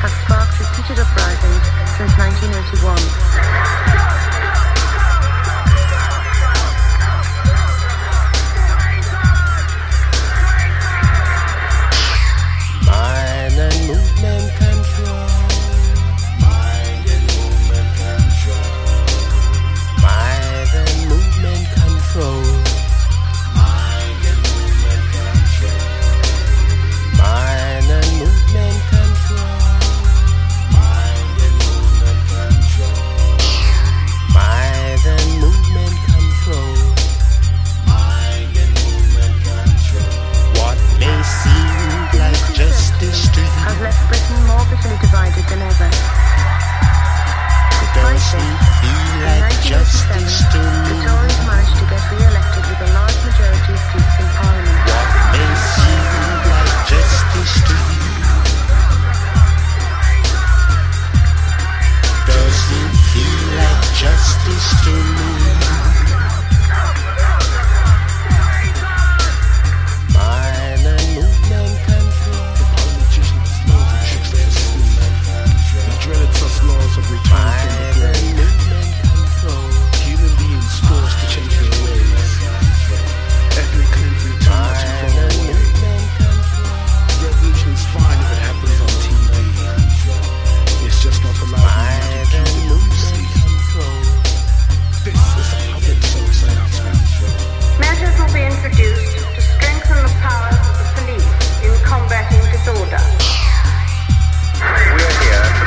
have sparked repeated uprisings since 1981. Mind and movement control. Mind and movement control. Mind and movement control. Mind and movement control. Mind and movement control. Mind and movement control. Mind and movement control. Mind and movement control. What may seem like justice to you Has left Britain more bitterly divided than ever. Despite doesn't this, feel in like justice 1987, to the me. Tories managed to get re-elected with a large majority of seats in Parliament. What may seem like justice to you